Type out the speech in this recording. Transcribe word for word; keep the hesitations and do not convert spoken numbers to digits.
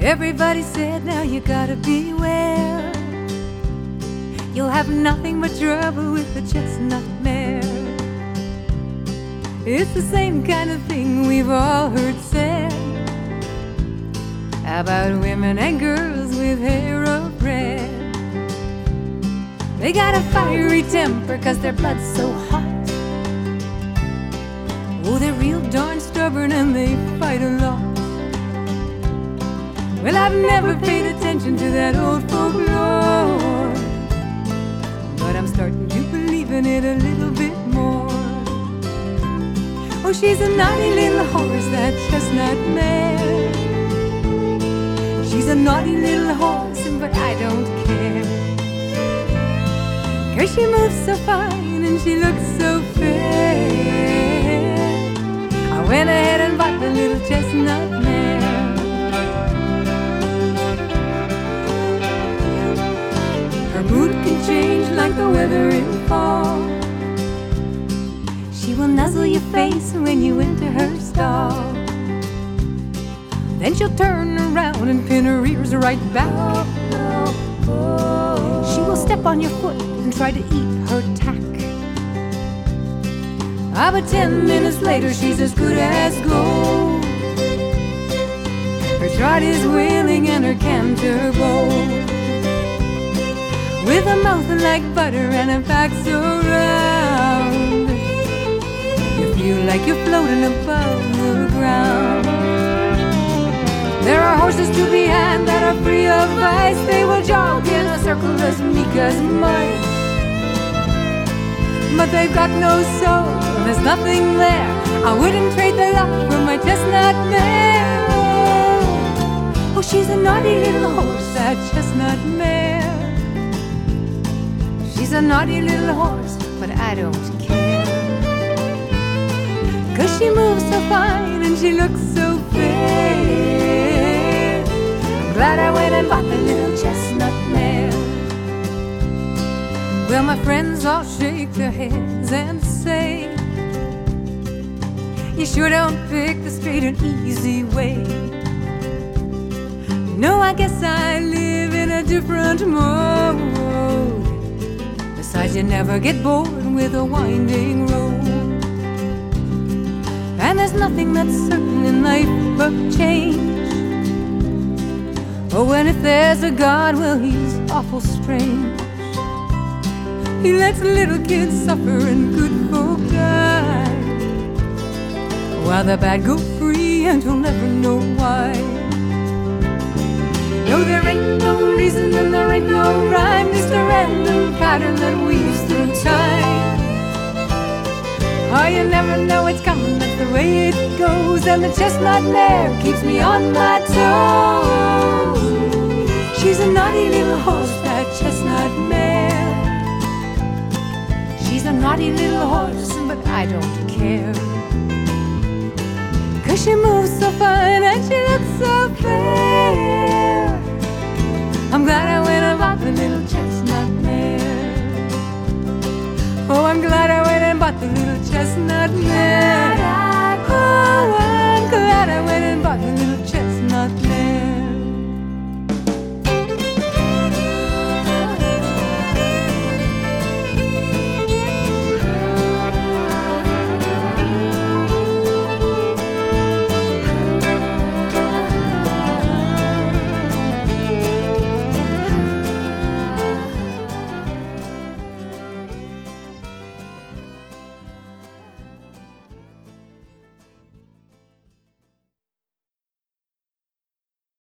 Everybody said, now you gotta beware. You'll have nothing but trouble with the chestnut mare. It's the same kind of thing we've all heard said about women and girls with hair of red. They got a fiery temper 'cause their blood's so hot. Oh, they're real darn stubborn and they fight a lot. Well, I've never paid attention to that old folklore, but I'm starting to believe in it a little bit more. Oh, she's a naughty little horse, that chestnut mare. She's a naughty little horse, but I don't care. 'Cause she moves so fine and she looks so fair. I went ahead and bought the little chestnut mare. Her mood can change like the weather in fall. She will nuzzle your face when you enter her stall. Then she'll turn around and pin her ears right back. She will step on your foot and try to eat her tack. Ah, but ten minutes later she's as good as gold. Her trot is wailing and her canter bold. With a mouth like butter and a back so round, you feel like you're floating above the ground. There are horses to be had that are free of vice. They will jog in a circle as meek as mice. But they've got no soul, there's nothing there. I wouldn't trade the lot for my chestnut mare. Oh, she's a naughty little horse, that chestnut mare. She's a naughty little horse, but I don't care. 'Cause she moves so fine and she looks so fair. I'm glad I went and bought the little chestnut mare. Well, my friends all shake their heads and say, you sure don't pick the straight and easy way. No, I guess I live in a different mode. Besides, you never get bored with a winding road. And there's nothing that's certain in life but change. Oh, and if there's a God, well, he's awful strange. He lets little kids suffer and good folk die, while the bad go free and you'll never know why. No, there ain't no reason and there ain't no rhyme, just a random pattern that weaves through time. Oh, you never know it's coming, that's the way it goes. And the chestnut mare keeps me on my toes. She's a naughty little horse, that chestnut mare. She's a naughty little horse, but I don't care. 'Cause she moves so fine and she looks so fair. I'm glad I